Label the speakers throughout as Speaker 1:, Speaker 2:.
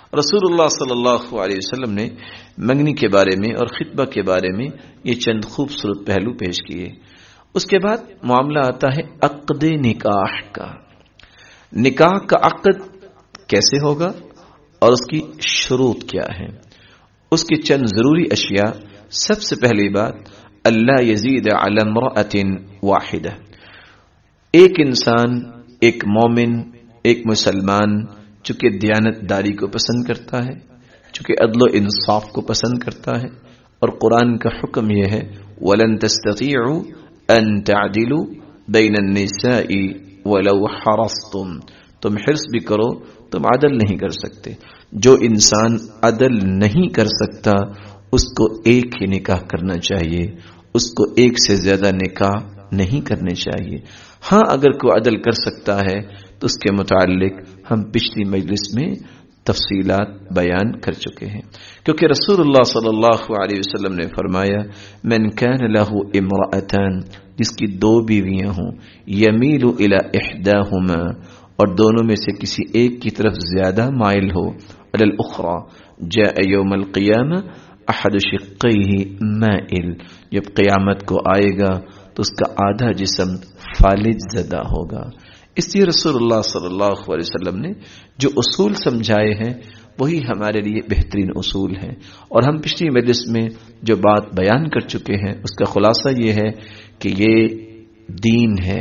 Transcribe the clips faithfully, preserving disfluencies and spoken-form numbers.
Speaker 1: رسول اللہ صلی اللہ علیہ وسلم نے منگنی کے بارے میں اور خطبہ کے بارے میں یہ چند خوبصورت پہلو پیش کیے. اس کے بعد معاملہ آتا ہے عقد نکاح کا. نکاح کا عقد کیسے ہوگا اور اس کی شروط کیا ہے، اس کی چند ضروری اشیاء. سب سے پہلی بات، اللہ یزید علی امرأۃ واحدہ. ایک انسان، ایک مومن، ایک مسلمان چونکہ دیانت داری کو پسند کرتا ہے، چونکہ عدل و انصاف کو پسند کرتا ہے، اور قرآن کا حکم یہ ہے وَلَن تَسْتَطِيعُوا أَن تَعْدِلُوا بَيْنَ النِّسَاءِ وَلَوْ حَرَصْتُمْ. تم حرص بھی کرو تم عدل نہیں کر سکتے. جو انسان عدل نہیں کر سکتا اس کو ایک ہی نکاح کرنا چاہیے، اس کو ایک سے زیادہ نکاح نہیں کرنے چاہیے. ہاں اگر کوئی عدل کر سکتا ہے تو اس کے متعلق ہم پچھلی مجلس میں تفصیلات بیان کر چکے ہیں، کیونکہ رسول اللہ صلی اللہ علیہ وسلم نے فرمایا من کان لہ امرأتان، جس کی دو بیویاں ہوں، یمیل الی احداہما، اور دونوں میں سے کسی ایک کی طرف زیادہ مائل ہو، علی الاخری جاء یوم القیامہ احد شقیہ مائل، جب قیامت کو آئے گا تو اس کا آدھا جسم فالج زدہ ہوگا. اس لیے رسول اللہ صلی اللہ علیہ وسلم نے جو اصول سمجھائے ہیں وہی ہمارے لیے بہترین اصول ہیں، اور ہم پچھلی مجلس میں جو بات بیان کر چکے ہیں اس کا خلاصہ یہ ہے کہ یہ دین ہے،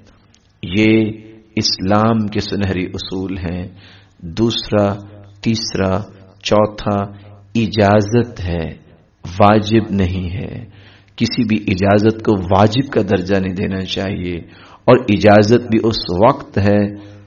Speaker 1: یہ اسلام کے سنہری اصول ہیں. دوسرا، تیسرا، چوتھا اجازت ہے، واجب نہیں ہے. کسی بھی اجازت کو واجب کا درجہ نہیں دینا چاہیے، اور اجازت بھی اس وقت ہے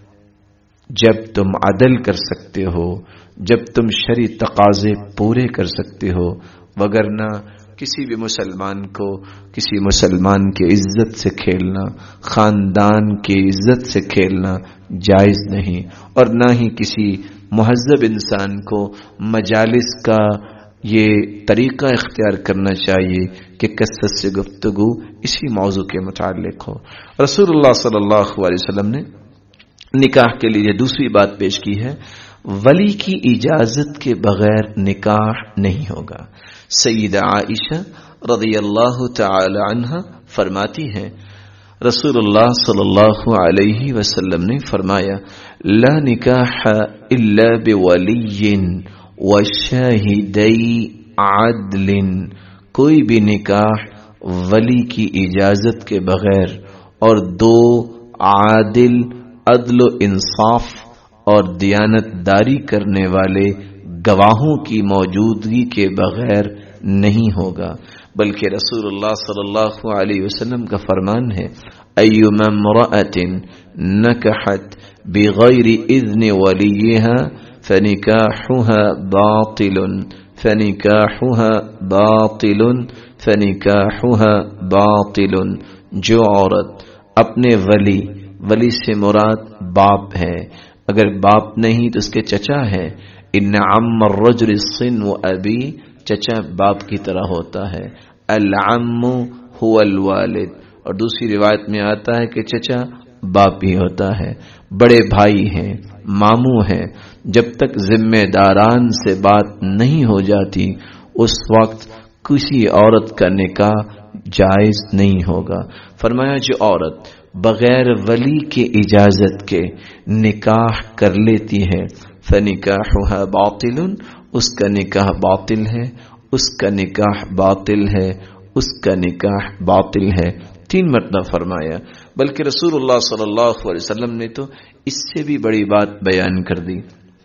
Speaker 1: جب تم عدل کر سکتے ہو، جب تم شرعی تقاضے پورے کر سکتے ہو، وگرنہ کسی بھی مسلمان کو کسی مسلمان کی عزت سے کھیلنا، خاندان کی عزت سے کھیلنا جائز نہیں، اور نہ ہی کسی مہذب انسان کو مجالس کا یہ طریقہ اختیار کرنا چاہیے کہ کثرت سے گفتگو اسی موضوع کے متعلق ہو. رسول اللہ صلی اللہ علیہ وسلم نے نکاح کے لیے دوسری بات پیش کی ہے، ولی کی اجازت کے بغیر نکاح نہیں ہوگا. سیدہ عائشہ رضی اللہ تعالی عنہ فرماتی ہیں رسول اللہ صلی اللہ علیہ وسلم نے فرمایا لا نکاح الا بولی وشاہدی عدل، کوئی بھی نکاح ولی کی اجازت کے بغیر اور دو عادل، عدل و انصاف اور دیانت داری کرنے والے گواہوں کی موجودگی کے بغیر نہیں ہوگا. بلکہ رسول اللہ صلی اللہ علیہ وسلم کا فرمان ہے ایما امرأۃ نکحت بغیر اذن ولیہا فنکاحها باطل فنکاحها باطل فنکاحها باطل. جو عورت اپنے ولی، ولی سے مراد باپ ہے، اگر باپ نہیں تو اس کے چچا ہے، ان عم الرجل الصن و ابی، چچا باپ کی طرح ہوتا ہے، العم هو الوالد، اور دوسری روایت میں آتا ہے کہ چچا باپ ہی ہوتا ہے. بڑے بھائی ہیں، ماموں ہیں، جب تک ذمہ داران سے بات نہیں ہو جاتی اس وقت کسی عورت کا نکاح جائز نہیں ہوگا. فرمایا جو عورت بغیر ولی کی اجازت کے نکاح کر لیتی ہے فنکاحها باطل، اس کا نکاح باطل ہے، اس کا نکاح باطل ہے، اس کا نکاح باطل ہے. تین مرتبہ فرمایا. بلکہ رسول اللہ صلی اللہ علیہ وسلم نے تو اس سے بھی بڑی بات بیان کر دی.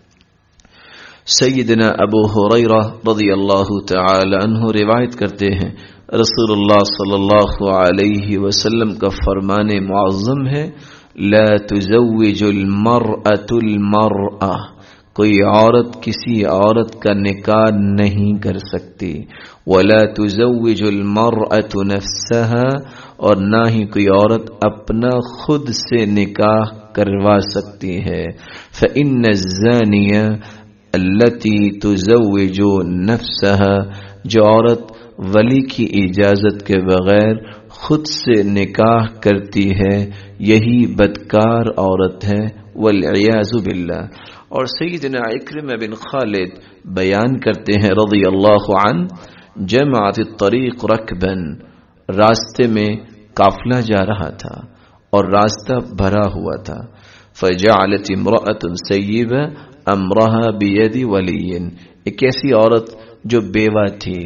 Speaker 1: سیدنا ابو ہریرہ رضی اللہ تعالی عنہ روایت کرتے ہیں رسول اللہ صلی اللہ علیہ وسلم کا فرمان معظم ہے لا تزوج المرأة المرأة، کوئی عورت کسی عورت کا نکاح نہیں کر سکتی، ولا تزوج المرأة نفسها، اور نہ ہی کوئی عورت اپنا خود سے نکاح کروا سکتی ہے. فإن الزانية التي تزوج نفسها، جو عورت ولی کی اجازت کے بغیر خود سے نکاح کرتی ہے یہی بدکار عورت ہے، والعیاذ باللہ. اور سیدنا اکرمہ بن خالد بیان کرتے ہیں رضی اللہ عنہ، جمعت الطریق رکبن، راستے میں قافلہ جا رہا تھا اور راستہ بھرا ہوا تھا، فجعلت امرأة سیبہ امرها بید ولی، ایک ایسی عورت جو بیوہ تھی،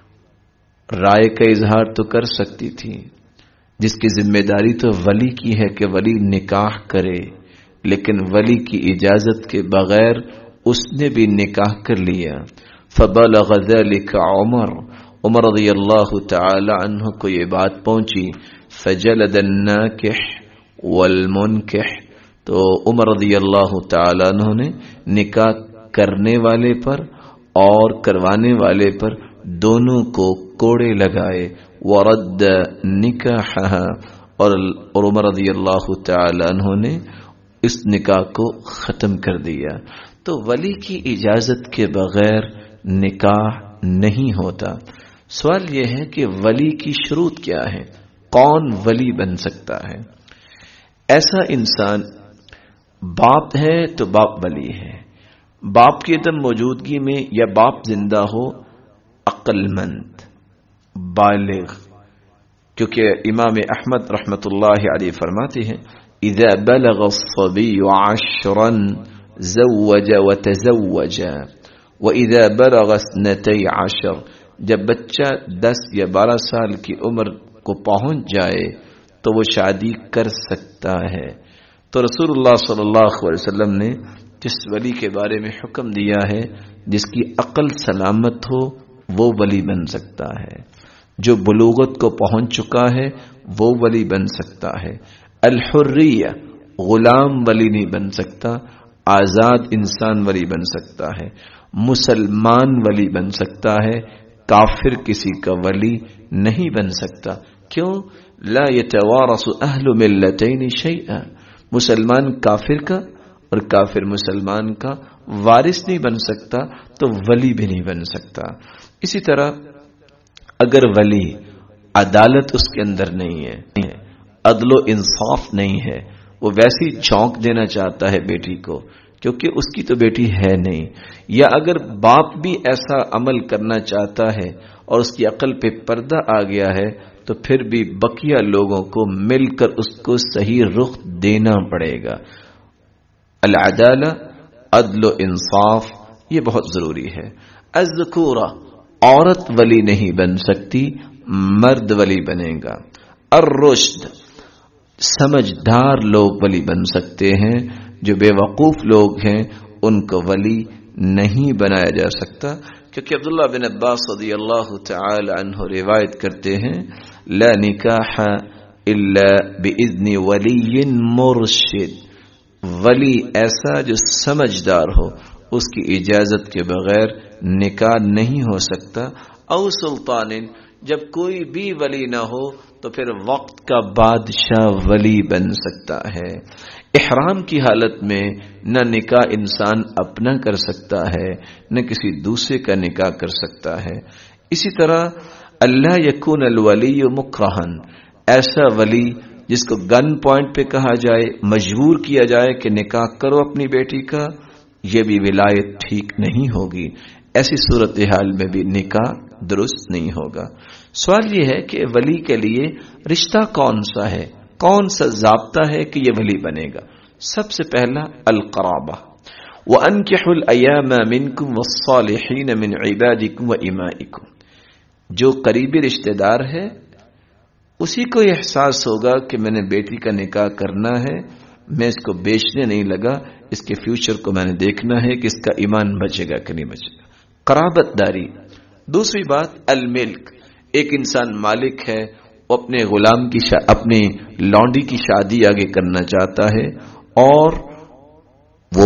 Speaker 1: رائے کا اظہار تو کر سکتی تھی، جس کی ذمہ داری تو ولی کی ہے کہ ولی نکاح کرے، لیکن ولی کی اجازت کے بغیر اس نے بھی نکاح کر لیا۔ فبلغ ذلك عمر، عمر رضی اللہ تعالی عنہ کو یہ بات پہنچی، فجلد الناکح والمنکح، تو عمر رضی اللہ تعالی عنہ نے نکاح کرنے والے پر اور کروانے والے پر دونوں کو کوڑے لگائے، ورد نکاحہا، اور عمر رضی اللہ تعالی عنہ نے اس نکاح کو ختم کر دیا۔ تو ولی کی اجازت کے بغیر نکاح نہیں ہوتا۔ سوال یہ ہے کہ ولی کی شروط کیا ہے، کون ولی بن سکتا ہے؟ ایسا انسان باپ ہے تو باپ ولی ہے، باپ کی عدم موجودگی میں یا باپ زندہ ہو، عقل مند، بالغ، کیونکہ امام احمد رحمت اللہ علیہ فرماتے ہیں اذا بلغ الصبی عشرا زوج وتزوج واذا بلغ اثنتي عشر، جب بچہ دس یا بارہ سال کی عمر کو پہنچ جائے تو وہ شادی کر سکتا ہے۔ تو رسول اللہ صلی اللہ علیہ وسلم نے جس ولی کے بارے میں حکم دیا ہے، جس کی عقل سلامت ہو وہ ولی بن سکتا ہے، جو بلوغت کو پہنچ چکا ہے وہ ولی بن سکتا ہے۔ الحریہ، غلام ولی نہیں بن سکتا، آزاد انسان ولی بن سکتا ہے۔ مسلمان ولی بن سکتا ہے، کافر کسی کا ولی نہیں بن سکتا۔ کیوں؟ لا يتوارث اہل ملتین شیئا، مسلمان کافر کا اور کافر مسلمان کا وارث نہیں بن سکتا، تو ولی بھی نہیں بن سکتا۔ اسی طرح اگر ولی عدالت اس کے اندر نہیں ہے، عدل و انصاف نہیں ہے، وہ ویسی چونک دینا چاہتا ہے بیٹی کو کیونکہ اس کی تو بیٹی ہے نہیں، یا اگر باپ بھی ایسا عمل کرنا چاہتا ہے اور اس کی عقل پہ پردہ آ گیا ہے، تو پھر بھی بقیہ لوگوں کو مل کر اس کو صحیح رخ دینا پڑے گا۔ العدالہ، عدل و انصاف، یہ بہت ضروری ہے۔ الذکورہ، عورت ولی نہیں بن سکتی، مرد ولی بنے گا۔ الرشد، سمجھدار لوگ ولی بن سکتے ہیں، جو بے وقوف لوگ ہیں ان کو ولی نہیں بنایا جا سکتا، کیونکہ عبداللہ بن عباس رضی اللہ تعالی عنہ روایت کرتے ہیں لا نکاح الا باذن ولی مرشد، ولی ایسا جو سمجھدار ہو، اس کی اجازت کے بغیر نکاح نہیں ہو سکتا۔ او سلطان، جب کوئی بھی ولی نہ ہو تو پھر وقت کا بادشاہ ولی بن سکتا ہے۔ احرام کی حالت میں نہ نکاح انسان اپنا کر سکتا ہے نہ کسی دوسرے کا نکاح کر سکتا ہے۔ اسی طرح اللہ یکون الولی مکرہن، ایسا ولی جس کو گن پوائنٹ پہ کہا جائے، مجبور کیا جائے کہ نکاح کرو اپنی بیٹی کا، یہ بھی ولایت ٹھیک نہیں ہوگی۔ ایسی صورتحال میں بھی نکاح درست نہیں ہوگا۔ سوال یہ ہے کہ ولی کے لیے رشتہ کون سا ہے، کون سا ضابطہ ہے کہ یہ ولی بنے گا؟ سب سے پہلا القرابہ، وَأَنْكِحُوا الْأَيَامَ مِنْكُمْ وَالصَّالِحِينَ مِنْ عِبَادِكُمْ وَإِمَائِكُمْ، جو قریبی رشتہ دار ہے اسی کو احساس ہوگا کہ میں نے بیٹی کا نکاح کرنا ہے، میں اس کو بیچنے نہیں لگا، اس کے فیوچر کو میں نے دیکھنا ہے کہ اس کا ایمان بچے گا کہ نہیں بچے گا۔ قرابت داری۔ دوسری بات الملک، ایک انسان مالک ہے، وہ اپنے غلام کی شا... اپنی لونڈی کی شادی آگے کرنا چاہتا ہے اور وہ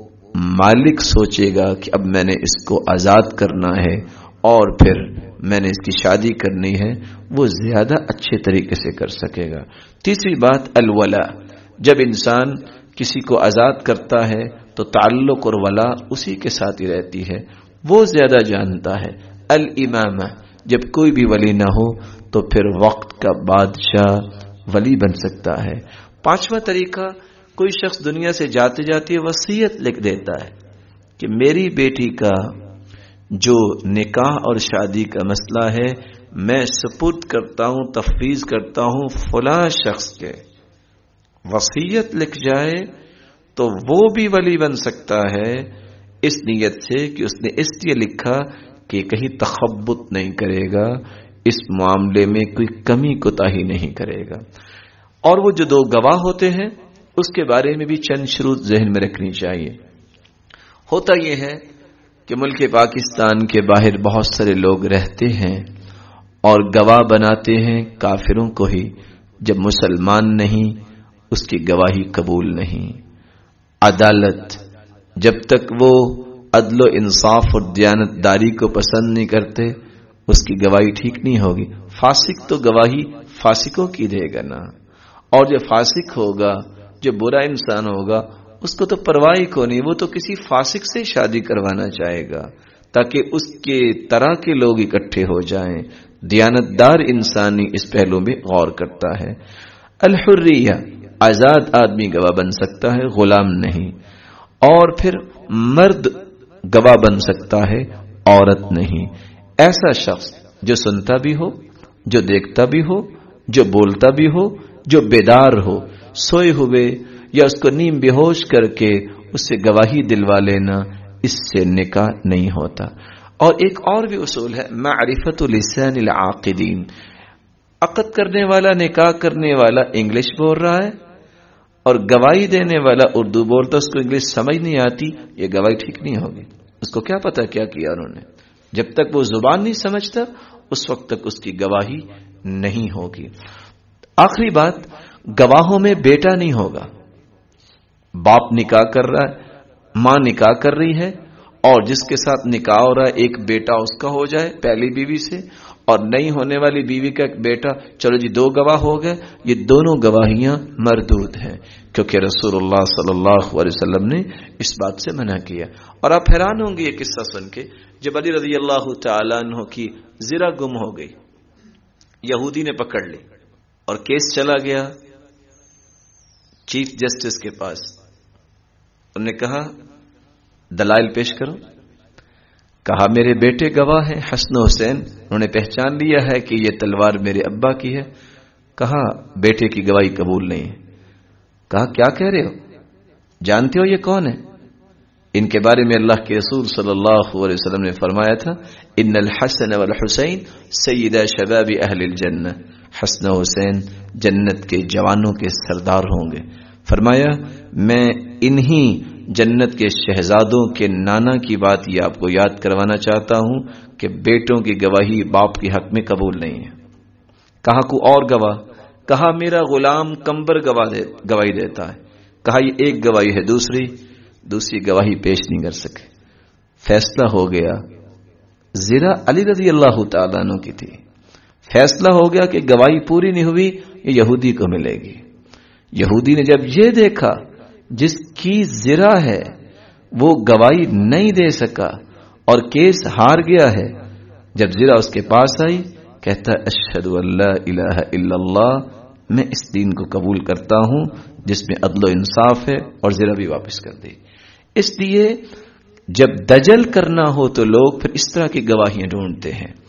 Speaker 1: مالک سوچے گا کہ اب میں نے اس کو آزاد کرنا ہے اور پھر میں نے اس کی شادی کرنی ہے، وہ زیادہ اچھے طریقے سے کر سکے گا۔ تیسری بات الولا، جب انسان کسی کو آزاد کرتا ہے تو تعلق اور ولا اسی کے ساتھ ہی رہتی ہے، وہ زیادہ جانتا ہے۔ الامامہ، جب کوئی بھی ولی نہ ہو تو پھر وقت کا بادشاہ ولی بن سکتا ہے۔ پانچواں طریقہ، کوئی شخص دنیا سے جاتے جاتے وصیت لکھ دیتا ہے کہ میری بیٹی کا جو نکاح اور شادی کا مسئلہ ہے میں سپرد کرتا ہوں، تفویض کرتا ہوں فلاں شخص کے، وصیت لکھ جائے تو وہ بھی ولی بن سکتا ہے اس نیت سے کہ اس نے اس لیے لکھا کہ کہیں تخبط نہیں کرے گا، اس معاملے میں کوئی کمی کوتاہی نہیں کرے گا۔ اور وہ جو دو گواہ ہوتے ہیں اس کے بارے میں بھی چند شروط ذہن میں رکھنی چاہیے۔ ہوتا یہ ہے کہ ملک پاکستان کے باہر بہت سارے لوگ رہتے ہیں اور گواہ بناتے ہیں کافروں کو ہی، جب مسلمان نہیں اس کی گواہی قبول نہیں۔ عدالت جب تک وہ عدل و انصاف اور دیانت داری کو پسند نہیں کرتے اس کی گواہی ٹھیک نہیں ہوگی۔ فاسق تو گواہی فاسقوں کی دے گا نا، اور جو فاسق ہوگا، جو برا انسان ہوگا، اس کو تو پرواہ کو نہیں، وہ تو کسی فاسق سے شادی کروانا چاہے گا تاکہ اس کے طرح کے لوگ اکٹھے ہو جائیں۔ دیانتدار انسانی اس پہلو میں غور کرتا ہے۔ الحریہ، آزاد آدمی گواہ بن سکتا ہے، غلام نہیں۔ اور پھر مرد گواہ بن سکتا ہے، عورت نہیں۔ ایسا شخص جو سنتا بھی ہو، جو دیکھتا بھی ہو، جو بولتا بھی ہو، جو بیدار ہو، سوئے ہوئے یا اس کو نیم بے ہوش کر کے اس سے گواہی دلوا لینا، اس سے نکاح نہیں ہوتا۔ اور ایک اور بھی اصول ہے، معرفت لسان العاقدین۔ عقد کرنے والا، نکاح کرنے والا انگلش بول رہا ہے اور گواہی دینے والا اردو بولتا، اس کو انگلش سمجھ نہیں آتی، یہ گواہی ٹھیک نہیں ہوگی۔ اس کو کیا پتا کیا کیا انہوں نے؟ جب تک وہ زبان نہیں سمجھتا اس وقت تک اس کی گواہی نہیں ہوگی۔ آخری بات، گواہوں میں بیٹا نہیں ہوگا۔ باپ نکاح کر رہا ہے، ماں نکاح کر رہی ہے، اور جس کے ساتھ نکاح ہو رہا ہے ایک بیٹا اس کا ہو جائے پہلی بیوی سے، اور نہیں ہونے والی بیوی کا ایک بیٹا، چلو جی دو گواہ ہو گئے، یہ دونوں گواہیاں مردود ہیں، کیونکہ رسول اللہ صلی اللہ علیہ وسلم نے اس بات سے منع کیا۔ اور آپ حیران ہوں گے یہ قصہ سن کے، جب علی رضی اللہ تعالیٰ عنہ کی زرہ گم ہو گئی، یہودی نے پکڑ لی اور کیس چلا گیا چیف جسٹس کے پاس۔ انہوں نے کہا دلائل پیش کرو۔ کہا میرے بیٹے گواہ ہیں حسن حسین، انہوں نے پہچان لیا ہے کہ یہ تلوار میرے ابا کی ہے۔ کہا بیٹے کی گواہی قبول نہیں ہے۔ کہا کیا کہہ رہے ہو؟ جانتے ہو یہ کون ہے؟ ان کے بارے میں اللہ کے رسول صلی اللہ علیہ وسلم نے فرمایا تھا ان الحسن والحسین سیدہ شباب اہل الجنہ، حسن و حسین جنت کے جوانوں کے سردار ہوں گے۔ فرمایا میں انہی جنت کے شہزادوں کے نانا کی بات یہ آپ کو یاد کروانا چاہتا ہوں کہ بیٹوں کی گواہی باپ کے حق میں قبول نہیں ہے۔ کہا کو اور گواہ؟ کہا میرا غلام کمبر گواہ دے گواہی دیتا ہے۔ کہا یہ ایک گواہی ہے، دوسری دوسری گواہی پیش نہیں کر سکے۔ فیصلہ ہو گیا، زرہ علی رضی اللہ تعالیٰ عنہ کی تھی، فیصلہ ہو گیا کہ گواہی پوری نہیں ہوئی، یہ یہودی کو ملے گی۔ یہودی نے جب یہ دیکھا جس کی زرہ ہے وہ گواہی نہیں دے سکا اور کیس ہار گیا ہے، جب زرہ اس کے پاس آئی کہتا اشہد ان لا الہ الا اللہ، میں اس دین کو قبول کرتا ہوں جس میں عدل و انصاف ہے، اور زرہ بھی واپس کر دی۔ اس لیے جب دجل کرنا ہو تو لوگ پھر اس طرح کی گواہیاں ڈھونڈتے ہیں۔